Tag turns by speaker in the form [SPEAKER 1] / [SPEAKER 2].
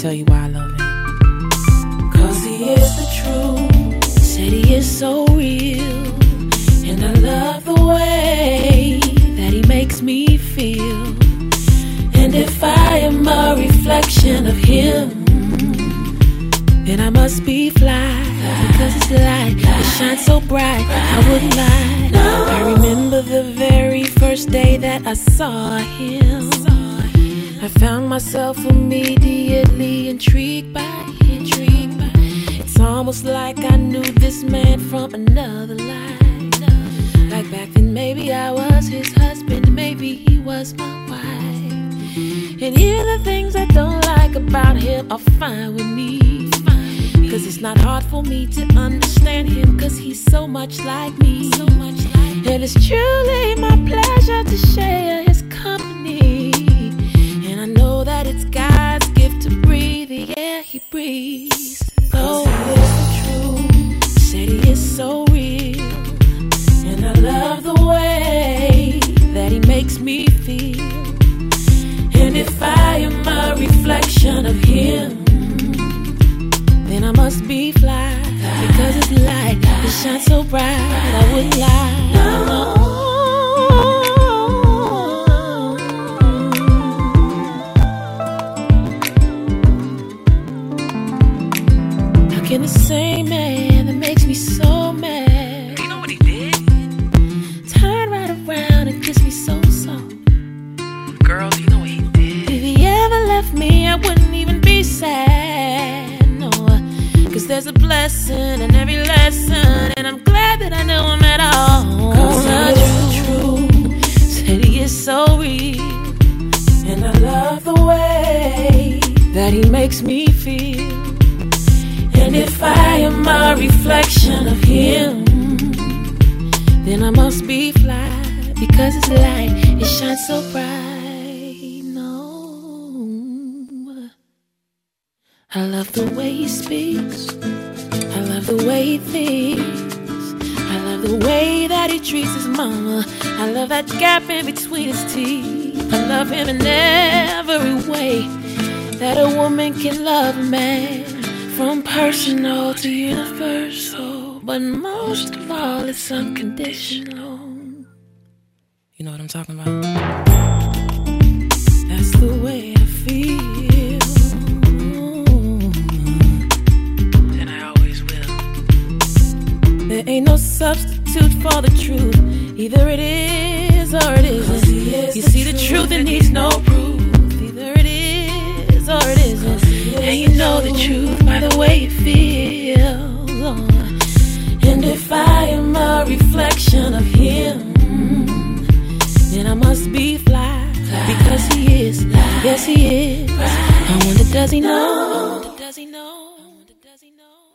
[SPEAKER 1] tell you why I love him.
[SPEAKER 2] 'Cause he is the truth.
[SPEAKER 1] Said he is so real. And I love the way that he makes me feel. And if I am a reflection of him, then I must be fly. Because his light, it shines so bright, I wouldn't lie. I remember the very first day that I saw him. I found myself immediately intrigued by him. It's almost like I knew this man from another life. Like back then maybe I was his husband, maybe he was my wife. And here the things I don't like about him are fine with me. 'Cause it's not hard for me to understand him, 'cause he's so much like me. And it's truly my pleasure to share his company. And I know that it's God's gift to breathe the air he breathes. Oh, he is the truth. Said he is so real. And I love the way that he makes me feel. And if I am a reflection of him, then I must be fly. Because his light, it shines so bright, I wouldn't lie. No. How can the same man that makes me so mad,
[SPEAKER 3] You know what he did?
[SPEAKER 1] turn right around and kiss me so soft?
[SPEAKER 3] Girl, you know what he did?
[SPEAKER 1] If he ever left me, I wouldn't even be sad. 'Cause there's a blessing in every lesson, and I'm glad that I know him at all. 'Cause he is the truth. Said he is so real. And I love the way that he makes me feel. And if I am a reflection of him, then I must be fly. Because his light, it shines so bright. No, I love the way he speaks. I love the way he thinks. I love the way that he treats his mama. I love that gap in between his teeth. I love him in every way that a woman can love a man. From personal to universal. But most of all, it's unconditional. You know what I'm talking about? That's the way I feel. There ain't no substitute for the truth. Either it is or it isn't. You see, the truth, it needs no proof. Either it is or it isn't. And you know the truth by the way it feels. And if I am a reflection of him, then I must be fly. Because he is, yes he is. I wonder, does he know? Does he know? Does he know?